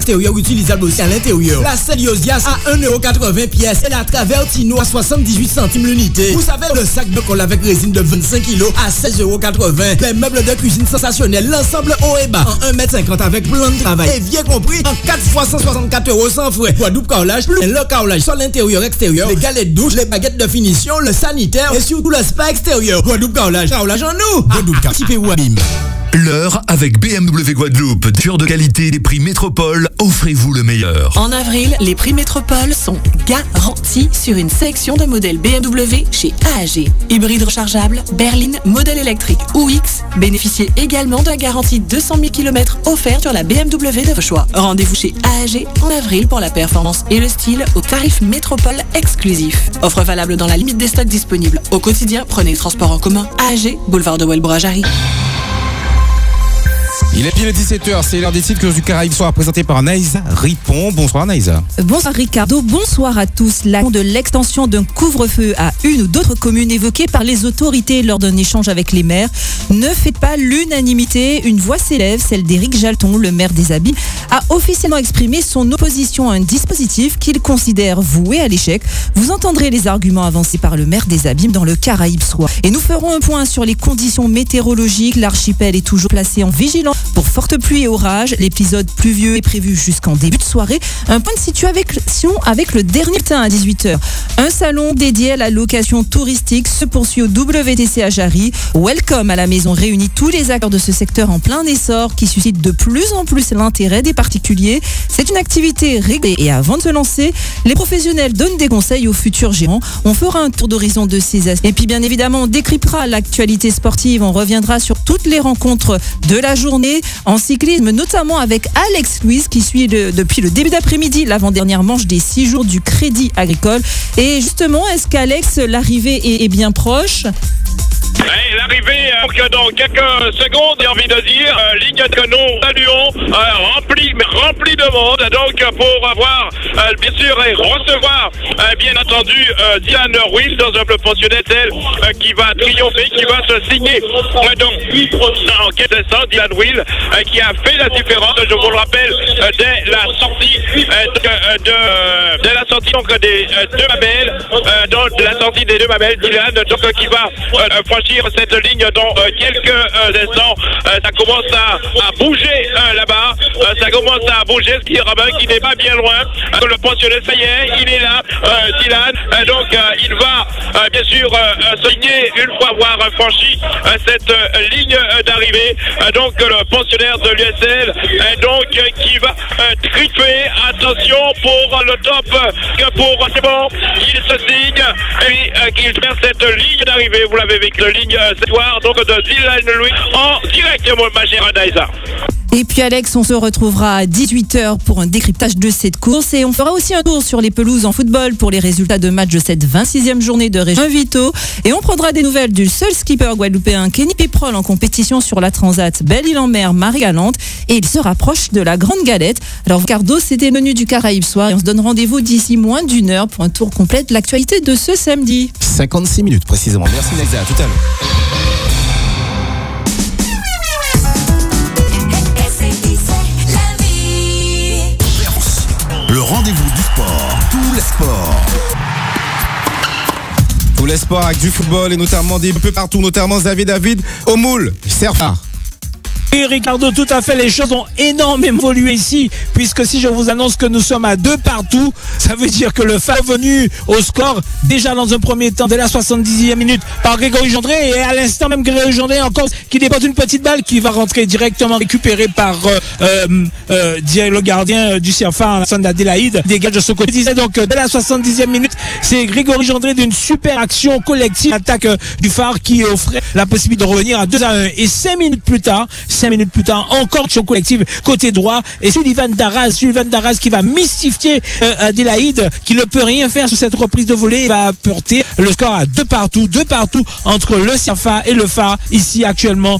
extérieur utilisable aussi à l'intérieur. La Celiosias à 1,80€ pièce et la Travertino à 78 centimes l'unité. Vous savez, le sac de colle avec résine de 25 kg à 16,80€. Les meubles de cuisine sensationnels, l'ensemble haut et bas en 1,50 m avec plan de travail. Et bien compris, en 4 fois 164€ sans frais. Pour double carrelage, plus le carrelage sur l'intérieur extérieur, les galettes douche, les baguettes de finition, le sanitaire et surtout le spa extérieur. Pour double carrelage en nous. Pour double car, typé ou abîme. L'heure avec BMW Guadeloupe. Sûr de qualité, des prix Métropole, offrez-vous le meilleur. En avril, les prix Métropole sont garantis sur une sélection de modèles BMW chez AAG. Hybride rechargeable, berline, modèle électrique ou X. Bénéficiez également de la garantie 200 000 km offerte sur la BMW de vos choix. Rendez-vous chez AAG en avril pour la performance et le style au tarif Métropole exclusif. Offre valable dans la limite des stocks disponibles. Au quotidien, prenez le transport en commun. AAG, boulevard de Welbro à Jarry. Il est pile 17h, c'est l'heure des titres du Caraïbes Soir présenté par Naïsa Ripon. Bonsoir Naïsa. Bonsoir Ricardo, bonsoir à tous. La de l'extension d'un couvre-feu à une ou d'autres communes évoquée par les autorités lors d'un échange avec les maires ne fait pas l'unanimité. Une voix s'élève, celle d'Éric Jalton, le maire des Abîmes, a officiellement exprimé son opposition à un dispositif qu'il considère voué à l'échec. Vous entendrez les arguments avancés par le maire des Abîmes dans le Caraïbes Soir. Et nous ferons un point sur les conditions météorologiques. L'archipel est toujours placé en vigilance pour fortes pluies et orages. L'épisode pluvieux est prévu jusqu'en début de soirée. Un point de situation avec le dernier matin à 18h. Un salon dédié à la location touristique se poursuit au WTC à Jarry. Welcome à la maison réunit tous les acteurs de ce secteur en plein essor qui suscite de plus en plus l'intérêt des particuliers. C'est une activité réglée et avant de se lancer, les professionnels donnent des conseils aux futurs gérants. On fera un tour d'horizon de ces aspects. Et puis bien évidemment, on décryptera l'actualité sportive. On reviendra sur toutes les rencontres de la journée en cyclisme, notamment avec Alex Louise qui suit depuis le début d'après-midi l'avant-dernière manche des 6 jours du Crédit Agricole. Et justement, est-ce qu'Alex, l'arrivée est bien proche ? L'arrivée, dans quelques secondes, j'ai envie de dire, ligne que nous saluons, remplie de monde, donc pour avoir, bien sûr, et recevoir, bien entendu, Diane Ruiz dans un club pensionnaire, elle qui va triompher, qui va se signer. Donc, en quelque sorte, Diane Ruiz, qui a fait la différence, je vous le rappelle, dès la sortie donc des deux mamelles, de la sortie des deux mamelles, Dylan, donc qui va franchir cette ligne dans quelques instants. Ça commence à bouger là-bas. Ça commence à bouger, ce qui n'est pas bien loin. Le pensionnaire, ça y est, il est là, Dylan. Donc il va bien sûr signer une fois avoir franchi cette ligne d'arrivée. Donc le pensionnaire de l'USL, donc qui va triper. Attention pour le top, c'est bon, il se signe et qu'il traverse cette ligne d'arrivée. Vous l'avez avec la ligne cette soir, donc de Dylan Louis en direct, ma chère Naïsa. Et puis Alex, on se retrouvera à 18h pour un décryptage de cette course et on fera aussi un tour sur les pelouses en football pour les résultats de match de cette 26e journée de Région Vito. Et on prendra des nouvelles du seul skipper guadeloupéen Kenny Piprol en compétition sur la Transat Belle-Île-en-Mer Marie-Galante et il se rapproche de la Grande Galette. Alors Ricardo, c'était le menu du Caraïbes Soir et on se donne rendez-vous d'ici moins d'une heure pour un tour complet de l'actualité de ce samedi. 56 minutes précisément. Merci Naïsa, à tout à l'heure. Le rendez-vous du sport, tous les sports. Tous les sports avec du football et notamment un peu partout, notamment David au moule, Serfar. Oui, Ricardo, tout à fait, les choses ont énormément évolué ici, puisque si je vous annonce que nous sommes à 2 partout, ça veut dire que le phare est venu au score, déjà dans un premier temps, dès la 70e minute, par Grégory Gendré, et à l'instant même Grégory Gendré encore, qui dépose une petite balle, qui va rentrer directement récupérée par le gardien du CFA, Alassane Adelaide, dégage de ce côté. Donc, dès la 70e minute, c'est Grégory Gendré d'une super action collective, attaque du phare qui offrait la possibilité de revenir à 2-1. Et 5 minutes plus tard, encore action collective côté droit et Sullivan Daraz qui va mystifier Adélaïde qui ne peut rien faire sur cette reprise de volée. Il va porter le score à 2 partout entre le CFA et le phare ici actuellement